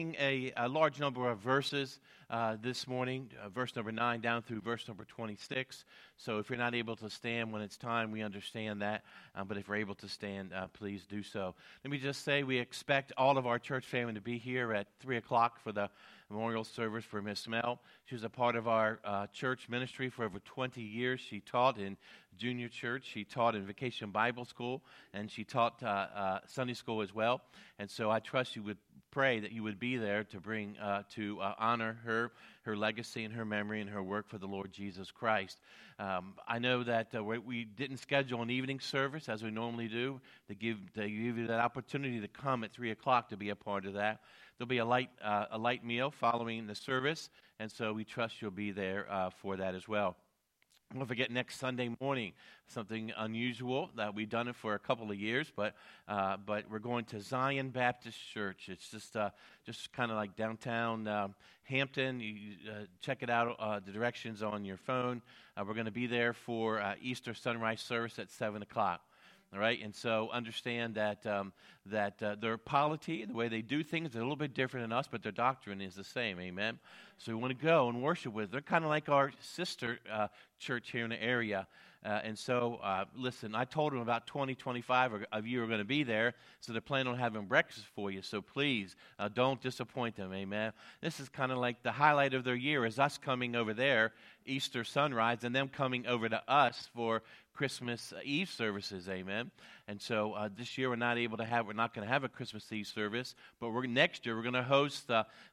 a large number of verses this morning, verse number 9 down through verse number 26. So if you're not able to stand when it's time, we understand that. But if you're able to stand, please do so. Let me just say we expect all of our church family to be here at 3 o'clock for the memorial service for Miss Mel. She was a part of our church ministry for over 20 years. She taught in junior church. She taught in Vacation Bible School, and she taught Sunday school as well. And so I trust you would pray that you would be there to bring to honor her legacy and her memory and her work for the Lord Jesus Christ. I know that we didn't schedule an evening service as we normally do to give you that opportunity to come at 3 o'clock to be a part of that. There'll be a light meal following the service, and so we trust you'll be there for that as well. Don't forget next Sunday morning, something unusual that we've done it for a couple of years, but we're going to Zion Baptist Church. It's just kind of like downtown Hampton. You check it out. The directions on your phone. We're going to be there for Easter sunrise service at 7 o'clock. All right, and so understand that their polity, the way they do things, is a little bit different than us, but their doctrine is the same. Amen. So we want to go and worship with. They're kind of like our sister church here in the area. And so, listen, I told them about 25 of you are going to be there, so they're planning on having breakfast for you. So please, don't disappoint them, amen. This is kind of like the highlight of their year is us coming over there, Easter sunrise, and them coming over to us for Christmas Eve services, amen. And so this year we're not going to have a Christmas Eve service, but next year we're going to host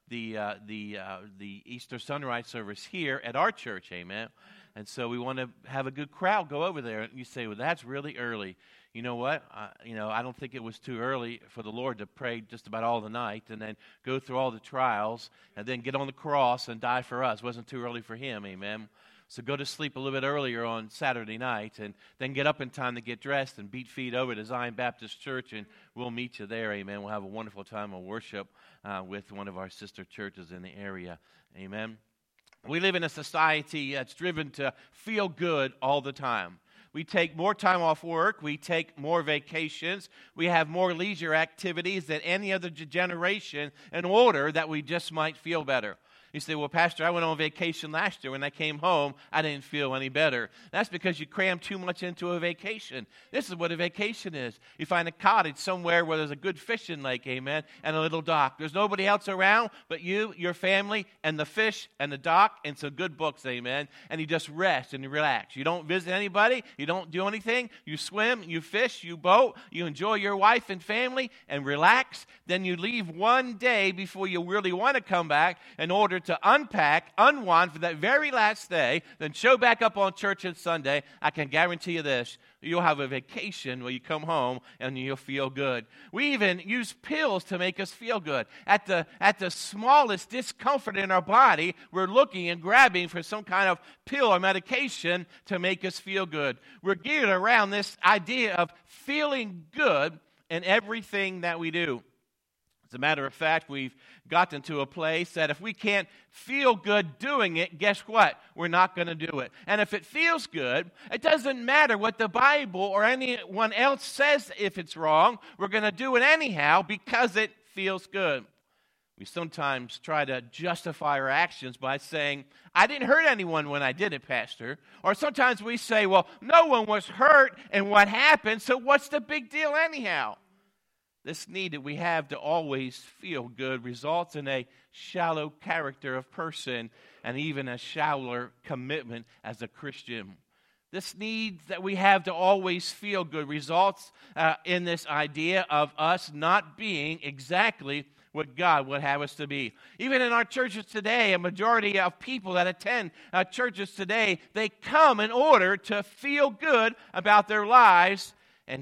the Easter sunrise service here at our church, amen. And so we want to have a good crowd go over there. And you say, well, that's really early. You know what? I don't think it was too early for the Lord to pray just about all the night and then go through all the trials and then get on the cross and die for us. It wasn't too early for him, amen. So go to sleep a little bit earlier on Saturday night and then get up in time to get dressed and beat feet over to Zion Baptist Church, and we'll meet you there, amen. We'll have a wonderful time of worship with one of our sister churches in the area, amen. We live in a society that's driven to feel good all the time. We take more time off work. We take more vacations. We have more leisure activities than any other generation in order that we just might feel better. You say, well, Pastor, I went on vacation last year. When I came home, I didn't feel any better. That's because you crammed too much into a vacation. This is what a vacation is. You find a cottage somewhere where there's a good fishing lake, amen, and a little dock. There's nobody else around but you, your family, and the fish, and the dock, and some good books, amen, and you just rest and you relax. You don't visit anybody. You don't do anything. You swim, you fish, you boat, you enjoy your wife and family, and relax. Then you leave one day before you really want to come back in order to unpack, unwind for that very last day, then show back up on church on Sunday. I can guarantee you this. You'll have a vacation where you come home and you'll feel good. We even use pills to make us feel good. At the smallest discomfort in our body, we're looking and grabbing for some kind of pill or medication to make us feel good. We're geared around this idea of feeling good in everything that we do. As a matter of fact, we've gotten to a place that if we can't feel good doing it, guess what? We're not going to do it. And if it feels good, it doesn't matter what the Bible or anyone else says if it's wrong. We're going to do it anyhow because it feels good. We sometimes try to justify our actions by saying, I didn't hurt anyone when I did it, Pastor. Or sometimes we say, well, no one was hurt in what happened, so what's the big deal anyhow? This need that we have to always feel good results in a shallow character of person and even a shallower commitment as a Christian. This need that we have to always feel good results in this idea of us not being exactly what God would have us to be. Even in our churches today, a majority of people that attend churches today, they come in order to feel good about their lives. And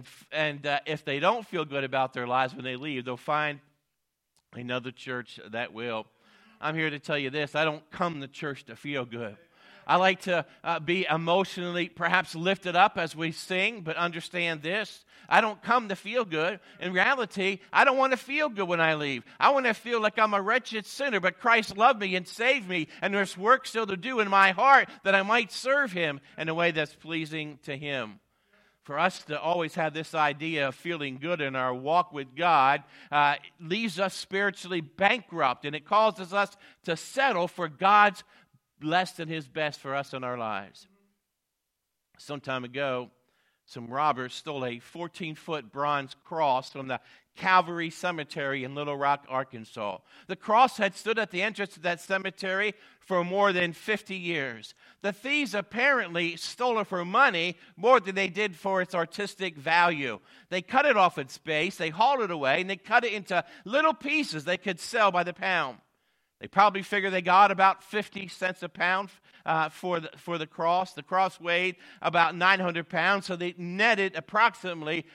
if they don't feel good about their lives when they leave, they'll find another church that will. I'm here to tell you this. I don't come to church to feel good. I like to be emotionally perhaps lifted up as we sing, but understand this. I don't come to feel good. In reality, I don't want to feel good when I leave. I want to feel like I'm a wretched sinner, but Christ loved me and saved me, and there's work still to do in my heart that I might serve Him in a way that's pleasing to Him. for us to always have this idea of feeling good in our walk with God leaves us spiritually bankrupt, and it causes us to settle for God's less than His best for us in our lives. Some time ago, some robbers stole a 14-foot bronze cross from the Calvary Cemetery in Little Rock, Arkansas. The cross had stood at the entrance to that cemetery for more than 50 years. The thieves apparently stole it for money more than they did for its artistic value. They cut it off its base, they hauled it away, and they cut it into little pieces they could sell by the pound. They probably figured they got about 50 cents a pound for the cross. The cross weighed about 900 pounds, so they netted approximately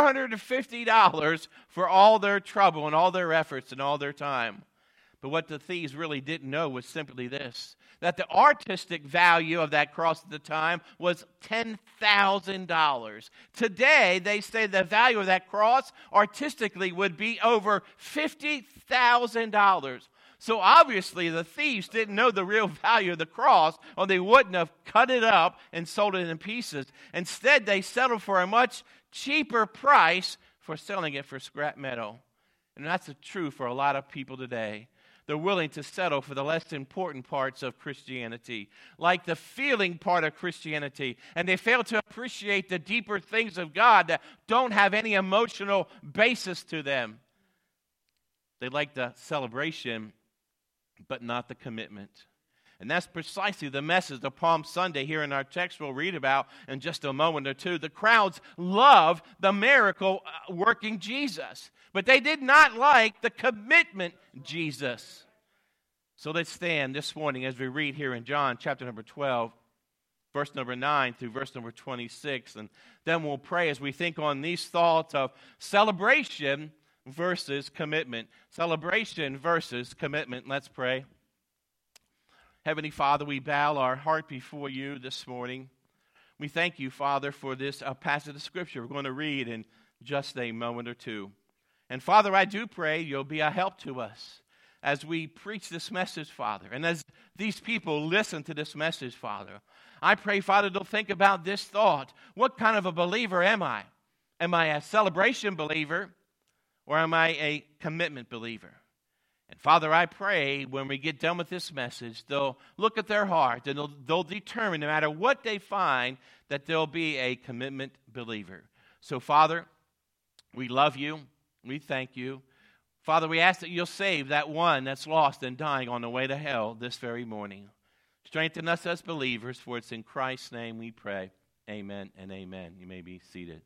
$450 for all their trouble and all their efforts and all their time. But what the thieves really didn't know was simply this, that the artistic value of that cross at the time was $10,000. Today, they say the value of that cross artistically would be over $50,000. So obviously the thieves didn't know the real value of the cross, or they wouldn't have cut it up and sold it in pieces. Instead, they settled for a much cheaper price for selling it for scrap metal. And that's true for a lot of people today. They're willing to settle for the less important parts of Christianity, like the feeling part of Christianity, and they fail to appreciate the deeper things of God that don't have any emotional basis to them. They like the celebration, but not the commitment. And that's precisely the message of Palm Sunday here in our text we'll read about in just a moment or two. The crowds loved the miracle-working Jesus, but they did not like the commitment Jesus. So let's stand this morning as we read here in John chapter number 12, verse number 9 through verse number 26, and then we'll pray as we think on these thoughts of celebration versus commitment. Celebration versus commitment. Let's pray. Heavenly Father, we bow our heart before you this morning. We thank you, Father, for this passage of Scripture we're going to read in just a moment or two. And Father, I do pray you'll be a help to us as we preach this message, Father, and as these people listen to this message, Father. I pray, Father, they'll think about this thought. What kind of a believer am I? Am I a celebration believer? Or am I a commitment believer? And Father, I pray when we get done with this message, they'll look at their heart and they'll determine, no matter what they find, that they'll be a commitment believer. So Father, we love you. We thank you. Father, we ask that you'll save that one that's lost and dying on the way to hell this very morning. Strengthen us as believers, for it's in Christ's name we pray. Amen and amen. You may be seated.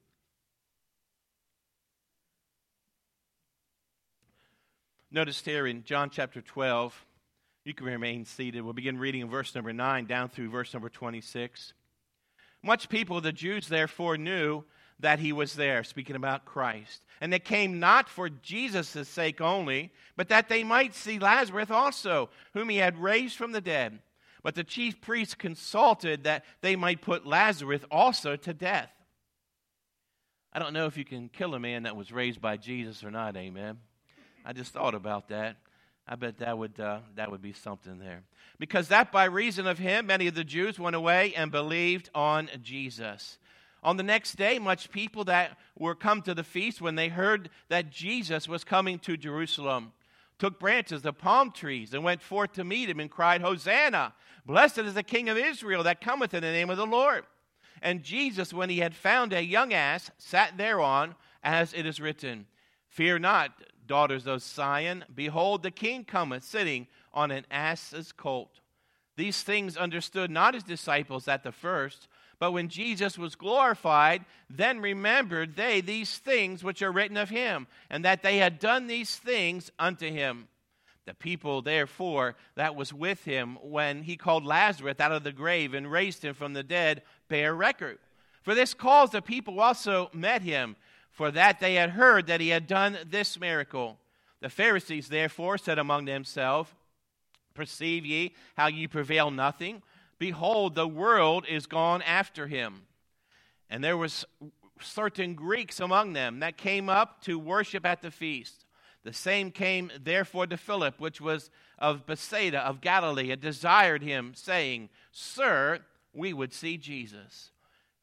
Notice here in John chapter 12, you can remain seated. We'll begin reading in verse number 9 down through verse number 26. Much people, the Jews, therefore knew that he was there, speaking about Christ. And they came not for Jesus' sake only, but that they might see Lazarus also, whom he had raised from the dead. But the chief priests consulted that they might put Lazarus also to death. I don't know if you can kill a man that was raised by Jesus or not, amen. I just thought about that. I bet that would be something there. Because that by reason of him, many of the Jews went away and believed on Jesus. On the next day, much people that were come to the feast, when they heard that Jesus was coming to Jerusalem, took branches of palm trees and went forth to meet him and cried, Hosanna! Blessed is the King of Israel that cometh in the name of the Lord. And Jesus, when he had found a young ass, sat thereon, as it is written, Fear not, daughters of Zion, behold, the King cometh, sitting on an ass's colt. These things understood not his disciples at the first, but when Jesus was glorified, then remembered they these things which are written of him, and that they had done these things unto him. The people, therefore, that was with him when he called Lazarus out of the grave and raised him from the dead, bear record. For this cause the people also met him, for that they had heard that he had done this miracle. The Pharisees therefore said among themselves, Perceive ye how ye prevail nothing? Behold, the world is gone after him. And there was certain Greeks among them that came up to worship at the feast. The same came therefore to Philip, which was of Bethsaida of Galilee, and desired him, saying, Sir, we would see Jesus.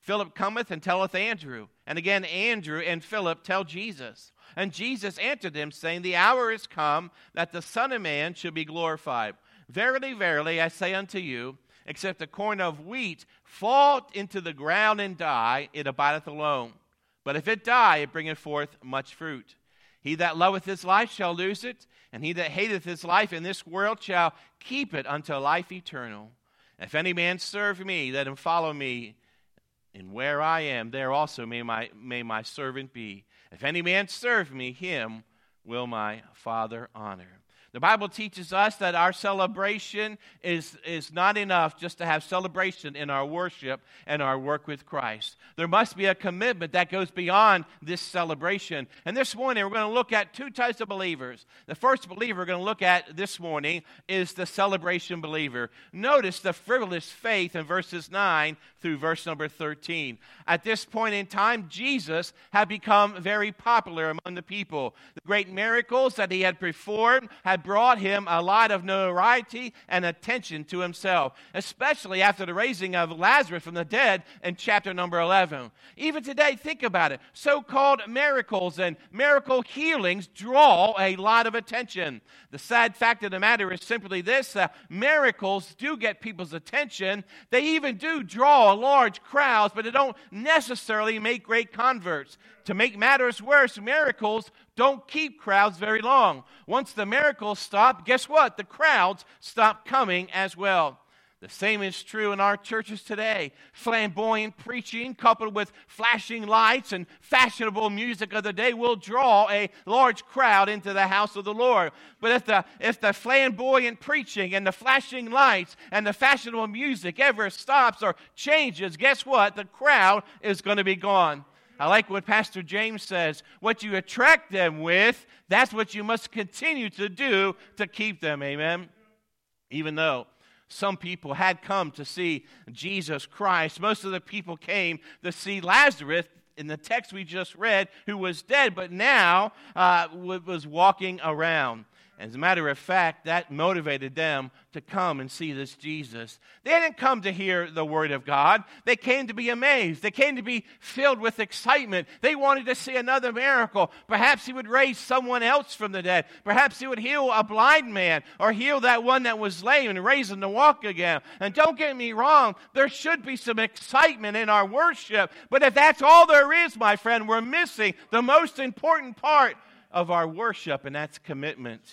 Philip cometh and telleth Andrew. And again Andrew and Philip tell Jesus. And Jesus answered them, saying, The hour is come that the Son of Man should be glorified. Verily, verily, I say unto you, except a corn of wheat fall into the ground and die, it abideth alone. But if it die, it bringeth forth much fruit. He that loveth his life shall lose it, and he that hateth his life in this world shall keep it unto life eternal. If any man serve me, let him follow me, and where I am, there also may my servant be. If any man serve me, him will my Father honor. The Bible teaches us that our celebration is not enough just to have celebration in our worship and our work with Christ. There must be a commitment that goes beyond this celebration. And this morning, we're going to look at two types of believers. The first believer we're going to look at this morning is the celebration believer. Notice the frivolous faith in verses 9 through verse number 13. At this point in time, Jesus had become very popular among the people. The great miracles that he had performed had brought him a lot of notoriety and attention to himself, especially after the raising of Lazarus from the dead in chapter number 11. Even today, think about it. So-called miracles and miracle healings draw a lot of attention. The sad fact of the matter is simply this: miracles do get people's attention. They even do draw large crowds, but they don't necessarily make great converts. To make matters worse, miracles don't keep crowds very long. Once the miracles stop, guess what? The crowds stop coming as well. The same is true in our churches today. Flamboyant preaching coupled with flashing lights and fashionable music of the day will draw a large crowd into the house of the Lord. But if the flamboyant preaching and the flashing lights and the fashionable music ever stops or changes, guess what? The crowd is going to be gone. I like what Pastor James says. What you attract them with, that's what you must continue to do to keep them. Amen? Even though some people had come to see Jesus Christ, most of the people came to see Lazarus, in the text we just read, who was dead, but now was walking around. As a matter of fact, that motivated them to come and see this Jesus. They didn't come to hear the word of God. They came to be amazed. They came to be filled with excitement. They wanted to see another miracle. Perhaps he would raise someone else from the dead. Perhaps he would heal a blind man or heal that one that was lame and raise him to walk again. And don't get me wrong, there should be some excitement in our worship. But if that's all there is, my friend, we're missing the most important part of our worship, and that's commitment.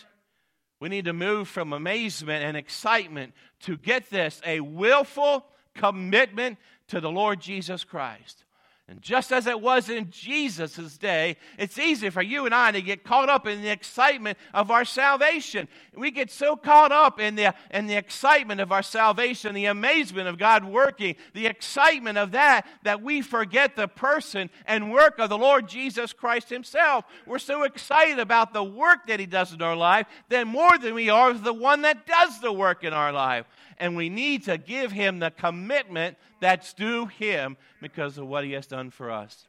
We need to move from amazement and excitement to, get this, a willful commitment to the Lord Jesus Christ. And just as it was in Jesus' day, it's easy for you and I to get caught up in the excitement of our salvation. We get so caught up in the excitement of our salvation, the amazement of God working, the excitement of that we forget the person and work of the Lord Jesus Christ himself. We're so excited about the work that he does in our life than more than we are the one that does the work in our life. And we need to give him the commitment that's due him because of what he has done for us.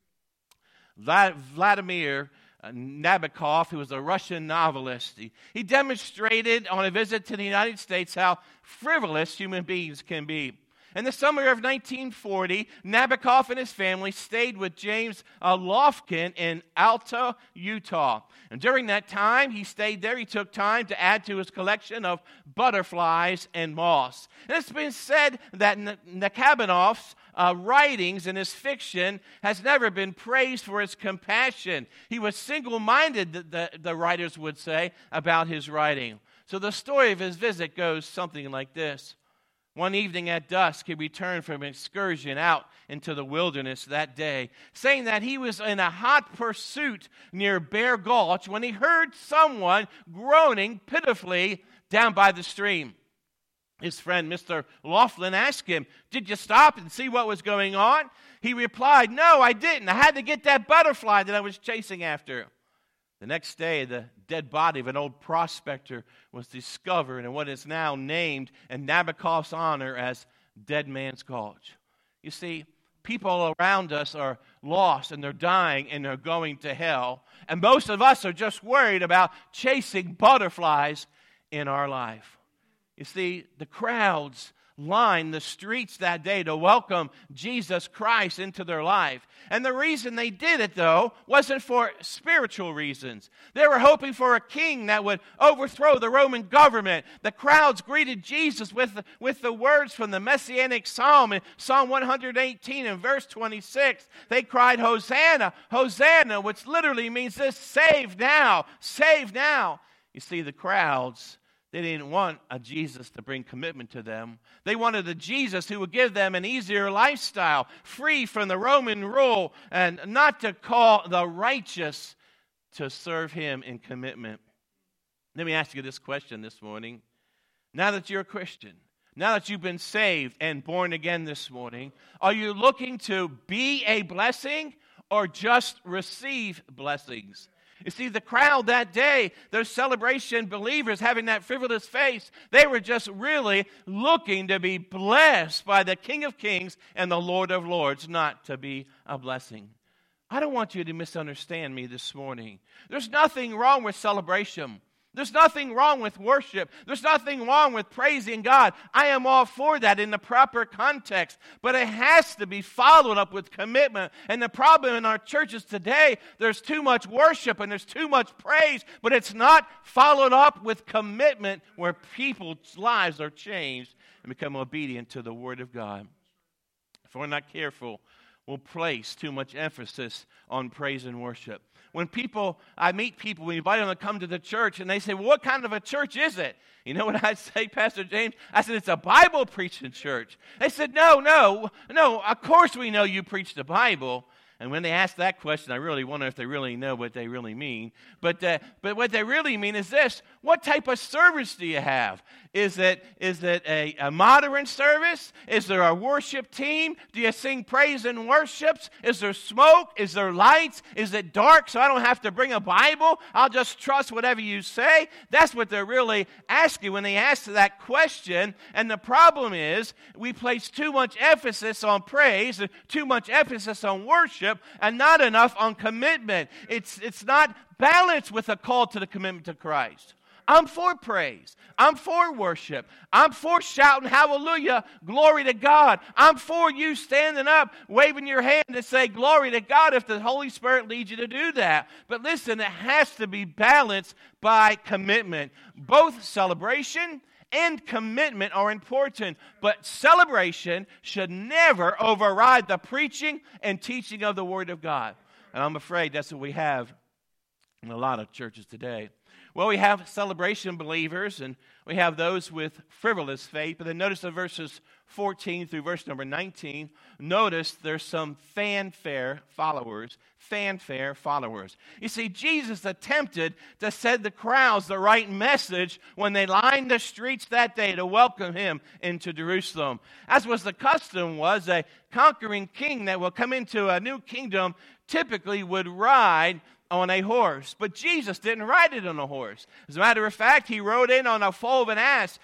Vladimir Nabokov, who was a Russian novelist, he demonstrated on a visit to the United States how frivolous human beings can be. In the summer of 1940, Nabokov and his family stayed with James Lofkin in Alta, Utah. And during that time, he stayed there. He took time to add to his collection of butterflies and moths. And it's been said that Nabokhov's writings and his fiction has never been praised for his compassion. He was single-minded, the writers would say, about his writing. So the story of his visit goes something like this. One evening at dusk, he returned from an excursion out into the wilderness that day, saying that he was in a hot pursuit near Bear Gulch when he heard someone groaning pitifully down by the stream. His friend, Mr. Laughlin, asked him, "Did you stop and see what was going on?" He replied, "No, I didn't. I had to get that butterfly that I was chasing after." The next day, the dead body of an old prospector was discovered in what is now named in Nabokov's honor as Dead Man's Gulch. You see, people around us are lost and they're dying and they're going to hell. And most of us are just worried about chasing butterflies in our life. You see, the crowds lined the streets that day to welcome Jesus Christ into their life. And the reason they did it, though, wasn't for spiritual reasons. They were hoping for a king that would overthrow the Roman government. The crowds greeted Jesus with the words from the Messianic Psalm in Psalm 118 and verse 26. They cried, "Hosanna, Hosanna," which literally means this: save now, save now. You see, the crowds, they didn't want a Jesus to bring commitment to them. They wanted a Jesus who would give them an easier lifestyle, free from the Roman rule, and not to call the righteous to serve him in commitment. Let me ask you this question this morning. Now that you're a Christian, now that you've been saved and born again this morning, are you looking to be a blessing or just receive blessings? You see, the crowd that day, those celebration believers having that frivolous face, they were just really looking to be blessed by the King of Kings and the Lord of Lords, not to be a blessing. I don't want you to misunderstand me this morning. There's nothing wrong with celebration. There's nothing wrong with worship. There's nothing wrong with praising God. I am all for that in the proper context. But it has to be followed up with commitment. And the problem in our churches today, there's too much worship and there's too much praise, but it's not followed up with commitment where people's lives are changed and become obedient to the Word of God. If we're not careful, we'll place too much emphasis on praise and worship. When I meet people, we invite them to come to the church, and they say, "Well, what kind of a church is it?" You know what I say, Pastor James? I said, "It's a Bible preaching church." They said, No, of course we know you preach the Bible. And when they ask that question, I really wonder if they really know what they really mean. But what they really mean is this: what type of service do you have? Is it a modern service? Is there a worship team? Do you sing praise and worships? Is there smoke? Is there lights? Is it dark so I don't have to bring a Bible? I'll just trust whatever you say? That's what they're really asking when they ask that question. And the problem is we place too much emphasis on praise and too much emphasis on worship and not enough on commitment. It's not balanced with a call to the commitment to Christ. I'm for praise. I'm for worship. I'm for shouting hallelujah, glory to God. I'm for you standing up, waving your hand to say glory to God if the Holy Spirit leads you to do that. But listen, it has to be balanced by commitment. Both celebration and commitment are important, but celebration should never override the preaching and teaching of the Word of God. And I'm afraid that's what we have in a lot of churches today. Well, we have celebration believers, and we have those with frivolous faith. But then notice in verses 14 through verse number 19, notice there's some fanfare followers. Fanfare followers. You see, Jesus attempted to send the crowds the right message when they lined the streets that day to welcome him into Jerusalem. As was the custom, was a conquering king that will come into a new kingdom typically would ride on a horse. But Jesus didn't ride it on a horse. As a matter of fact, he rode in on a foal of an ass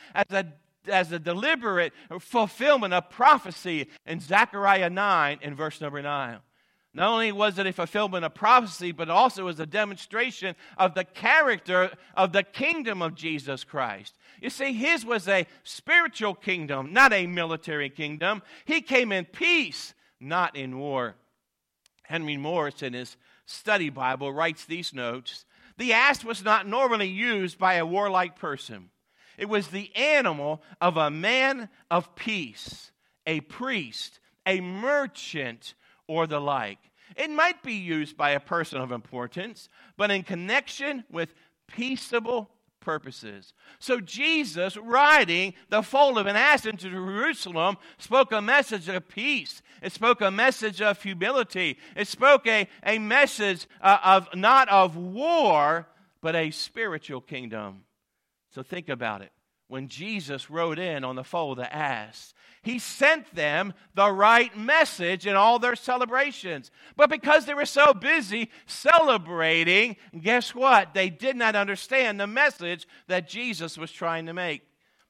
as a deliberate fulfillment of prophecy in Zechariah 9 and verse number 9. Not only was it a fulfillment of prophecy, but also was a demonstration of the character of the kingdom of Jesus Christ. You see, his was a spiritual kingdom, not a military kingdom. He came in peace, not in war. Henry Morris, in his study Bible, writes these notes: the ass was not normally used by a warlike person. It was the animal of a man of peace, a priest, a merchant, or the like. It might be used by a person of importance, but in connection with peaceable purposes. So Jesus, riding the foal of an ass into Jerusalem, spoke a message of peace. It spoke a message of humility. It spoke a message of not of war, but a spiritual kingdom. So think about it. When Jesus rode in on the foal of the ass, he sent them the right message in all their celebrations. But because they were so busy celebrating, guess what? They did not understand the message that Jesus was trying to make.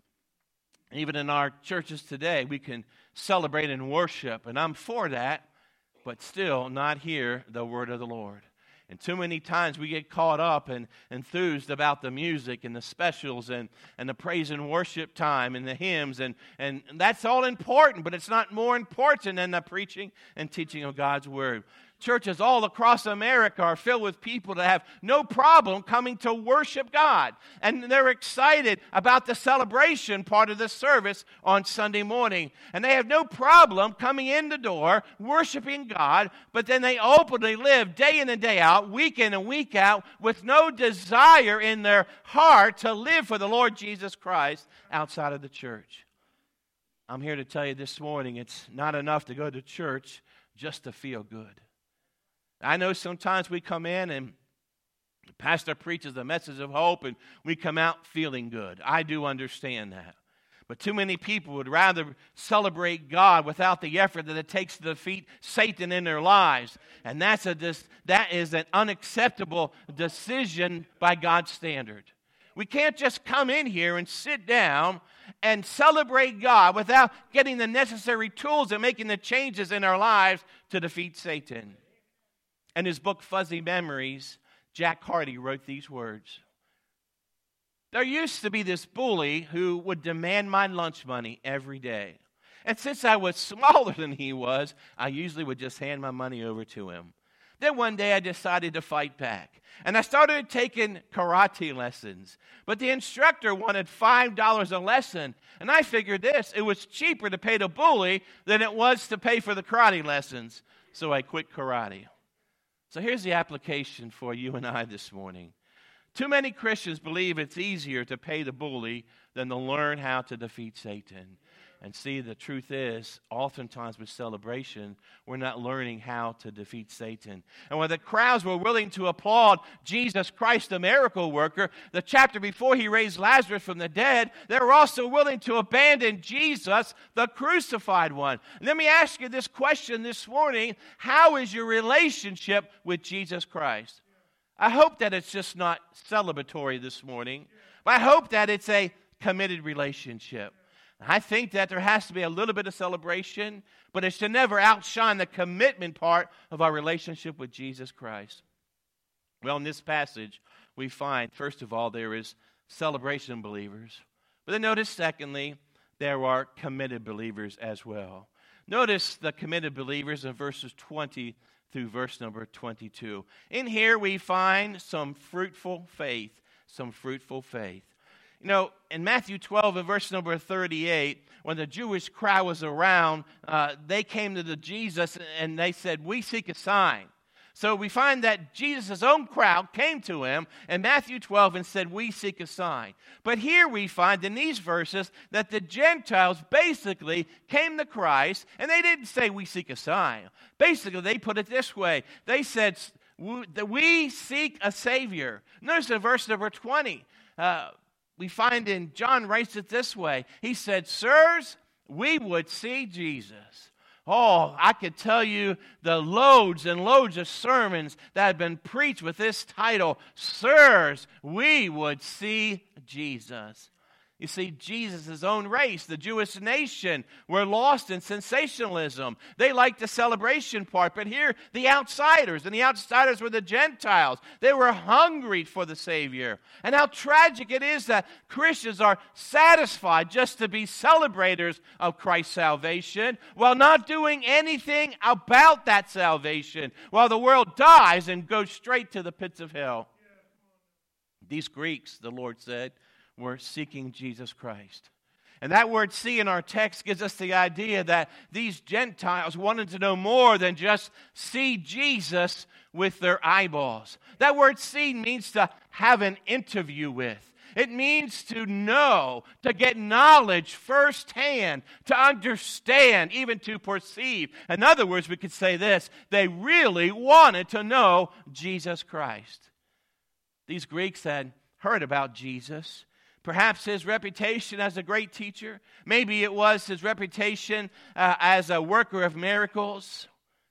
Even in our churches today, we can celebrate and worship, and I'm for that, but still not hear the word of the Lord. And too many times we get caught up and enthused about the music and the specials and the praise and worship time and the hymns. And that's all important, but it's not more important than the preaching and teaching of God's Word. Churches all across America are filled with people that have no problem coming to worship God. And they're excited about the celebration part of the service on Sunday morning. And they have no problem coming in the door, worshiping God, but then they openly live day in and day out, week in and week out, with no desire in their heart to live for the Lord Jesus Christ outside of the church. I'm here to tell you this morning, it's not enough to go to church just to feel good. I know sometimes we come in and the pastor preaches a message of hope and we come out feeling good. I do understand that. But too many people would rather celebrate God without the effort that it takes to defeat Satan in their lives. And that is an unacceptable decision by God's standard. We can't just come in here and sit down and celebrate God without getting the necessary tools and making the changes in our lives to defeat Satan. In his book, Fuzzy Memories, Jack Hardy wrote these words. There used to be this bully who would demand my lunch money every day. And since I was smaller than he was, I usually would just hand my money over to him. Then one day I decided to fight back. And I started taking karate lessons. But the instructor wanted $5 a lesson. And I figured this, it was cheaper to pay the bully than it was to pay for the karate lessons. So I quit karate. So here's the application for you and I this morning. Too many Christians believe it's easier to pay the bully than to learn how to defeat Satan. And see, the truth is, oftentimes with celebration, we're not learning how to defeat Satan. And when the crowds were willing to applaud Jesus Christ, the miracle worker, the chapter before he raised Lazarus from the dead, they were also willing to abandon Jesus, the crucified one. Let me ask you this question this morning. How is your relationship with Jesus Christ? I hope that it's just not celebratory this morning, but I hope that it's a committed relationship. I think that there has to be a little bit of celebration, but it should never outshine the commitment part of our relationship with Jesus Christ. Well, in this passage, we find, first of all, there is celebration believers. But then notice, secondly, there are committed believers as well. Notice the committed believers in verses 20 through verse number 22. In here we find some fruitful faith, You know, in Matthew 12 and verse number 38, when the Jewish crowd was around, they came to Jesus and they said, "We seek a sign." So we find that Jesus' own crowd came to him in Matthew 12 and said, "We seek a sign." But here we find in these verses that the Gentiles basically came to Christ and they didn't say, "We seek a sign." Basically, they put it this way. They said, "We seek a Savior." Notice in verse number 20, we find in John writes it this way. He said, "Sirs, we would see Jesus." Oh, I could tell you the loads and loads of sermons that have been preached with this title, "Sirs, we would see Jesus." You see, Jesus' own race, the Jewish nation, were lost in sensationalism. They liked the celebration part, but here, the outsiders, and the outsiders were the Gentiles. They were hungry for the Savior. And how tragic it is that Christians are satisfied just to be celebrators of Christ's salvation while not doing anything about that salvation, while the world dies and goes straight to the pits of hell. These Greeks, the Lord said, were seeking Jesus Christ. And that word "see" in our text gives us the idea that these Gentiles wanted to know more than just see Jesus with their eyeballs. That word "see" means to have an interview with. It means to know, to get knowledge firsthand, to understand, even to perceive. In other words, we could say this: they really wanted to know Jesus Christ. These Greeks had heard about Jesus. Perhaps his reputation as a great teacher. Maybe it was his reputation as a worker of miracles.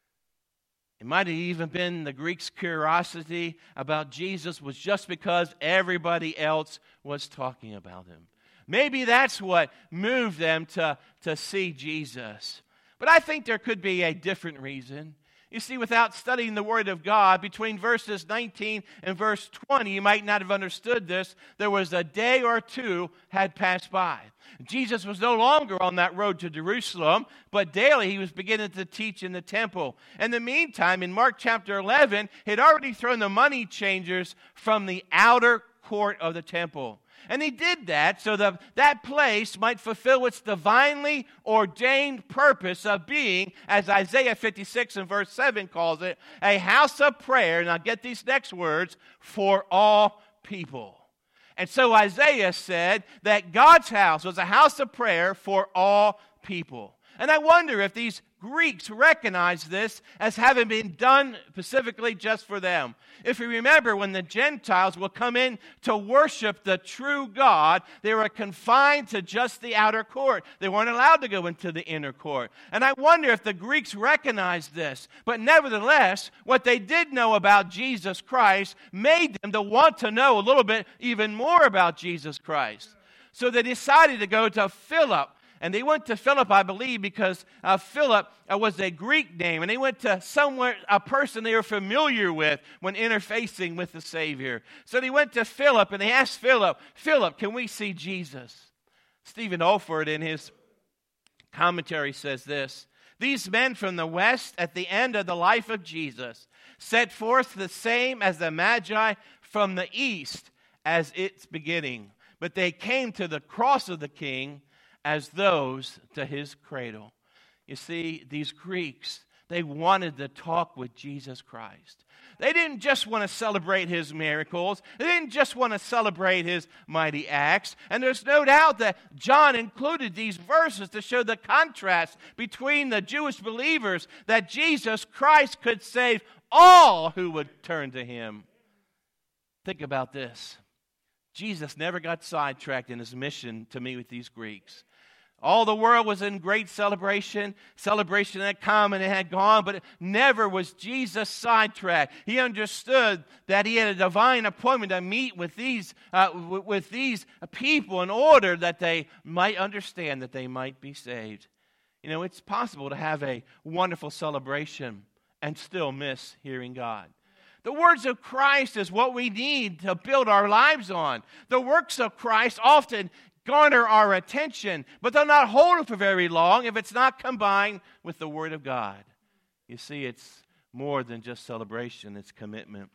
It might have even been the Greeks' curiosity about Jesus was just because everybody else was talking about him. Maybe that's what moved them to see Jesus. But I think there could be a different reason. You see, without studying the Word of God, between verses 19 and verse 20, you might not have understood this. There was a day or two had passed by. Jesus was no longer on that road to Jerusalem, but daily he was beginning to teach in the temple. In the meantime, in Mark chapter 11, he had already thrown the money changers from the outer court of the temple. And he did that so that that place might fulfill its divinely ordained purpose of being, as Isaiah 56 and verse 7 calls it, a house of prayer, now get these next words, for all people. And so Isaiah said that God's house was a house of prayer for all people. And I wonder if these Greeks recognize this as having been done specifically just for them. If you remember, when the Gentiles will come in to worship the true God, they were confined to just the outer court. They weren't allowed to go into the inner court. And I wonder if the Greeks recognized this. But nevertheless, what they did know about Jesus Christ made them to want to know a little bit even more about Jesus Christ. So they decided to go to Philip. And they went to Philip, I believe, because Philip was a Greek name. And they went to a person they were familiar with when interfacing with the Savior. So they went to Philip and they asked Philip, can we see Jesus? Stephen Olford in his commentary says this: these men from the west at the end of the life of Jesus set forth the same as the Magi from the east as its beginning. But they came to the cross of the King as those to his cradle. You see, these Greeks, they wanted to talk with Jesus Christ. They didn't just want to celebrate his miracles. They didn't just want to celebrate his mighty acts. And there's no doubt that John included these verses to show the contrast between the Jewish believers that Jesus Christ could save all who would turn to him. Think about this. Jesus never got sidetracked in his mission to meet with these Greeks. All the world was in great celebration. Celebration had come and it had gone, but never was Jesus sidetracked. He understood that he had a divine appointment to meet with these people in order that they might understand, that they might be saved. You know, it's possible to have a wonderful celebration and still miss hearing God. The words of Christ is what we need to build our lives on. The works of Christ often garner our attention, but they'll not hold it for very long if it's not combined with the Word of God. You see, it's more than just celebration, it's commitment.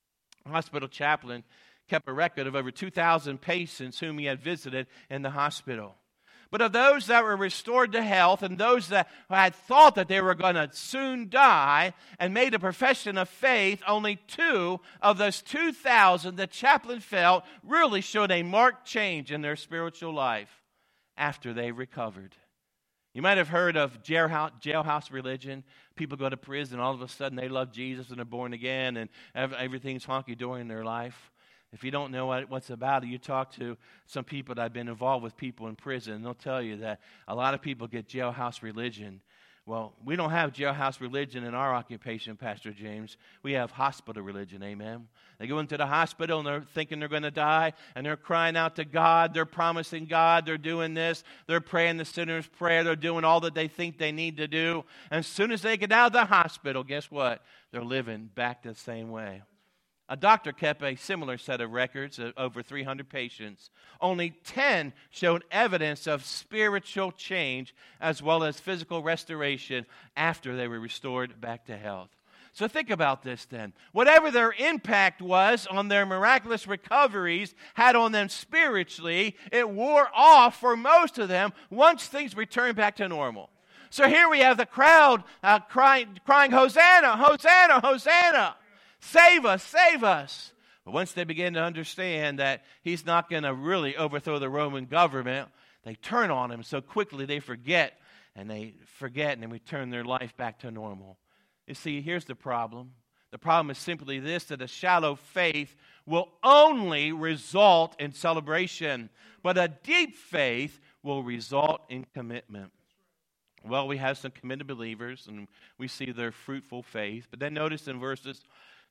A hospital chaplain kept a record of over 2,000 patients whom he had visited in the hospital. But of those that were restored to health and those that had thought that they were going to soon die and made a profession of faith, only 2 of those 2,000 the chaplain felt really showed a marked change in their spiritual life after they recovered. You might have heard of jailhouse religion. People go to prison, all of a sudden they love Jesus and they're born again and everything's honky-dory in their life. If you don't know what's about it, you talk to some people that have been involved with people in prison, and they'll tell you that a lot of people get jailhouse religion. Well, we don't have jailhouse religion in our occupation, Pastor James. We have hospital religion, amen? They go into the hospital, and they're thinking they're going to die, and they're crying out to God. They're promising God. They're doing this. They're praying the sinner's prayer. They're doing all that they think they need to do. And as soon as they get out of the hospital, guess what? They're living back the same way. A doctor kept a similar set of records of over 300 patients. Only 10 showed evidence of spiritual change as well as physical restoration after they were restored back to health. So think about this then. Whatever their impact was on their miraculous recoveries had on them spiritually, it wore off for most of them once things returned back to normal. So here we have the crowd crying, Hosanna, Hosanna, Hosanna. Save us, save us. But once they begin to understand that he's not going to really overthrow the Roman government, they turn on him so quickly they forget and they return their life back to normal. You see, here's the problem. The problem is simply this, that a shallow faith will only result in celebration, but a deep faith will result in commitment. Well, we have some committed believers, and we see their fruitful faith. But then notice in verses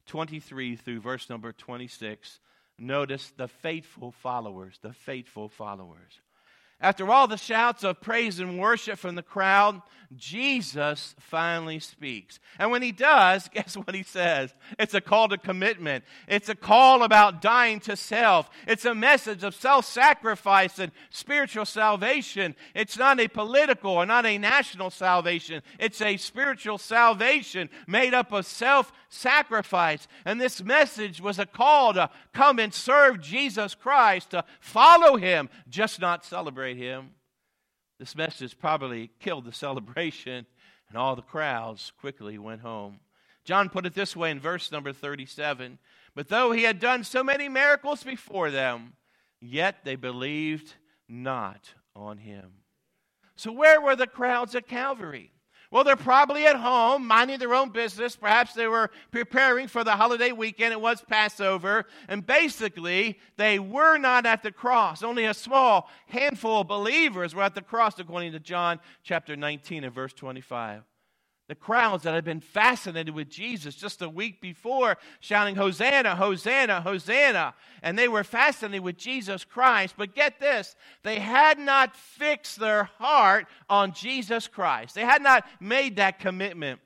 23 through verse number 26, notice the faithful followers, the faithful followers. After all the shouts of praise and worship from the crowd, Jesus finally speaks. And when he does, guess what he says? It's a call to commitment. It's a call about dying to self. It's a message of self-sacrifice and spiritual salvation. It's not a political or not a national salvation. It's a spiritual salvation made up of self-sacrifice. And this message was a call to come and serve Jesus Christ, to follow him, just not celebrate him. This message probably killed the celebration, and all the crowds quickly went home. John put it this way in verse number 37, "But though he had done so many miracles before them, yet they believed not on him." So where were the crowds at Calvary? Well, they're probably at home, minding their own business. Perhaps they were preparing for the holiday weekend. It was Passover. And basically, they were not at the cross. Only a small handful of believers were at the cross, according to John chapter 19 and verse 25. The crowds that had been fascinated with Jesus just a week before, shouting, "Hosanna, Hosanna, Hosanna." And they were fascinated with Jesus Christ. But get this, they had not fixed their heart on Jesus Christ. They had not made that commitment.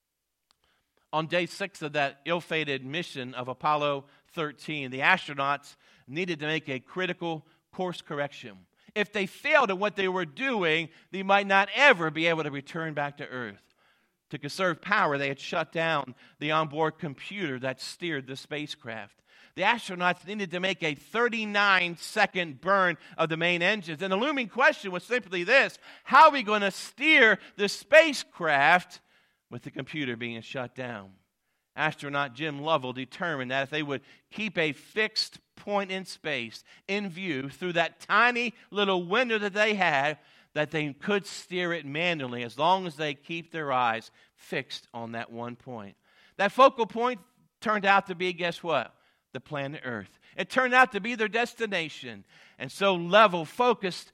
On day 6 of that ill-fated mission of Apollo 13, the astronauts needed to make a critical course correction. If they failed at what they were doing, they might not ever be able to return back to Earth. To conserve power, they had shut down the onboard computer that steered the spacecraft. The astronauts needed to make a 39-second burn of the main engines. And the looming question was simply this: how are we going to steer the spacecraft with the computer being shut down? Astronaut Jim Lovell determined that if they would keep a fixed point in space in view through that tiny little window that they had, that they could steer it manually as long as they keep their eyes fixed on that one point. That focal point turned out to be, guess what? The planet Earth. It turned out to be their destination. And so Lovell focused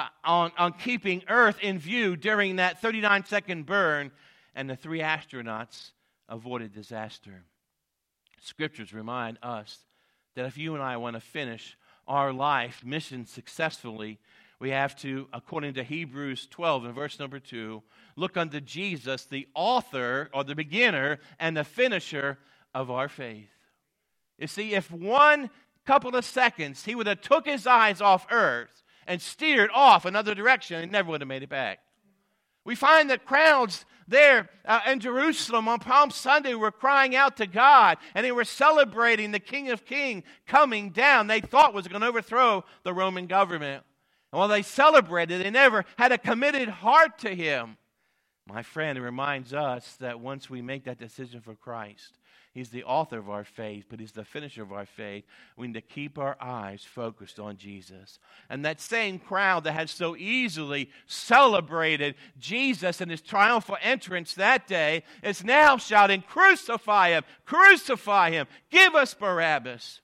on keeping Earth in view during that 39-second burn, and the 3 astronauts avoided disaster. Scriptures remind us that if you and I want to finish our life mission successfully, we have to, according to Hebrews 12 and verse number 2, look unto Jesus, the author or the beginner and the finisher of our faith. You see, if one couple of seconds he would have took his eyes off earth and steered off another direction, he never would have made it back. We find that crowds there in Jerusalem on Palm Sunday were crying out to God, and they were celebrating the King of Kings coming down. They thought was going to overthrow the Roman government. And while they celebrated, they never had a committed heart to him. My friend, it reminds us that once we make that decision for Christ, he's the author of our faith, but he's the finisher of our faith. We need to keep our eyes focused on Jesus. And that same crowd that had so easily celebrated Jesus and his triumphal entrance that day is now shouting, "Crucify him! Crucify him! Give us Barabbas!"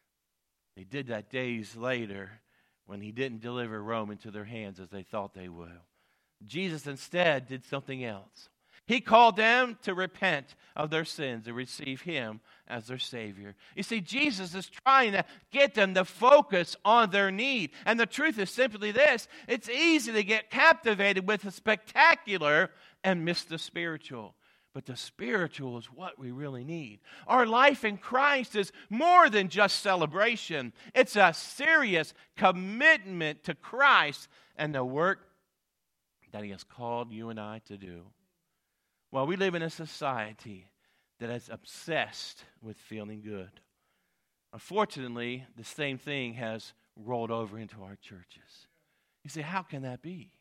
They did that days later, when he didn't deliver Rome into their hands as they thought they would. Jesus instead did something else. He called them to repent of their sins and receive him as their Savior. You see, Jesus is trying to get them to focus on their need. And the truth is simply this: it's easy to get captivated with the spectacular and miss the spiritual. But the spiritual is what we really need. Our life in Christ is more than just celebration. It's a serious commitment to Christ and the work that he has called you and I to do. Well, we live in a society that is obsessed with feeling good. Unfortunately, the same thing has rolled over into our churches. You say, how can that be?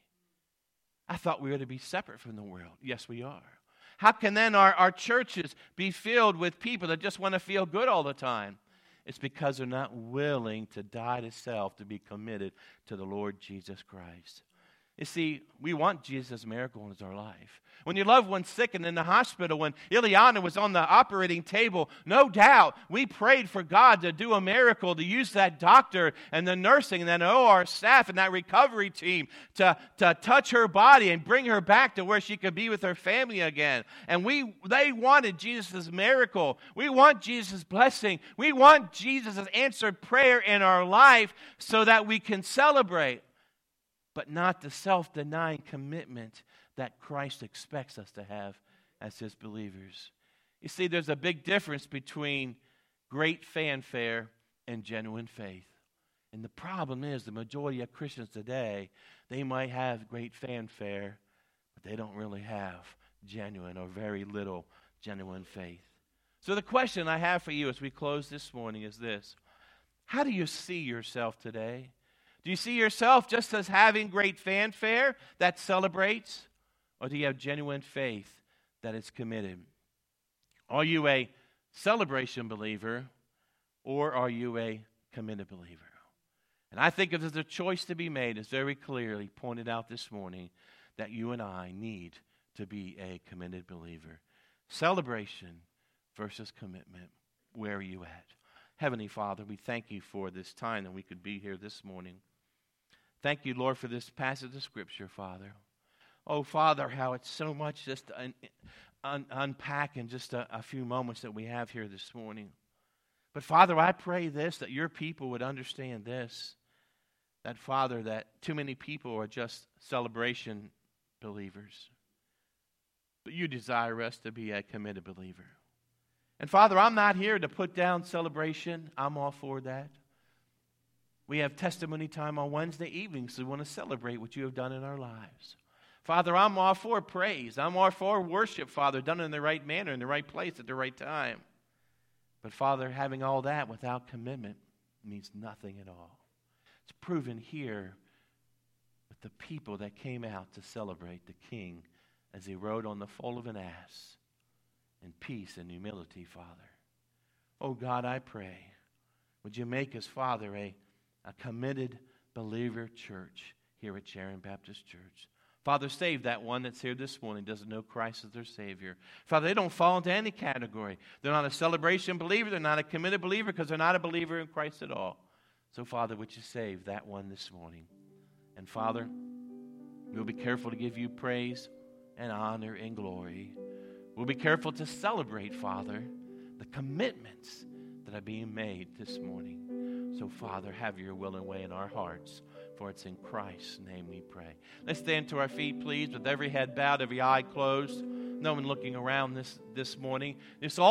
I thought we were to be separate from the world. Yes, we are. How can then our churches be filled with people that just want to feel good all the time? It's because they're not willing to die to self to be committed to the Lord Jesus Christ. You see, we want Jesus' miracle in our life. When your loved one's sick and in the hospital, when Ileana was on the operating table, no doubt we prayed for God to do a miracle, to use that doctor and the nursing and that OR staff and that recovery team to touch her body and bring her back to where she could be with her family again. And they wanted Jesus' miracle. We want Jesus' blessing. We want Jesus' answered prayer in our life so that we can celebrate. but not the self-denying commitment that Christ expects us to have as His believers. You see, there's a big difference between great fanfare and genuine faith. And the problem is the majority of Christians today, they might have great fanfare, but they don't really have genuine or very little genuine faith. So the question I have for you as we close this morning is this: how do you see yourself today? Do you see yourself just as having great fanfare that celebrates, or do you have genuine faith that is committed? Are you a celebration believer, or are you a committed believer? And I think if there's a choice to be made, it's very clearly pointed out this morning that you and I need to be a committed believer. Celebration versus commitment. Where are you at? Heavenly Father, we thank you for this time that we could be here this morning. Thank you, Lord, for this passage of Scripture, Father. Oh, Father, how it's so much just to unpack in just a few moments that we have here this morning. But, Father, I pray this, that your people would understand this, that, Father, that too many people are just celebration believers. But you desire us to be a committed believer. And, Father, I'm not here to put down celebration. I'm all for that. We have testimony time on Wednesday evenings, so we want to celebrate what you have done in our lives. Father, I'm all for praise. I'm all for worship, Father, done in the right manner, in the right place, at the right time. But, Father, having all that without commitment means nothing at all. It's proven here with the people that came out to celebrate the King as he rode on the foal of an ass in peace and humility, Father. Oh, God, I pray, would you make us, Father, a committed believer church here at Sharon Baptist Church. Father, save that one that's here this morning, doesn't know Christ as their Savior. Father, they don't fall into any category. They're not a celebration believer. They're not a committed believer because they're not a believer in Christ at all. So, Father, would you save that one this morning? And, Father, we'll be careful to give you praise and honor and glory. We'll be careful to celebrate, Father, the commitments that are being made this morning. So, Father, have your will and way in our hearts. For it's in Christ's name we pray. Let's stand to our feet, please, with every head bowed, every eye closed. No one looking around this morning. It's all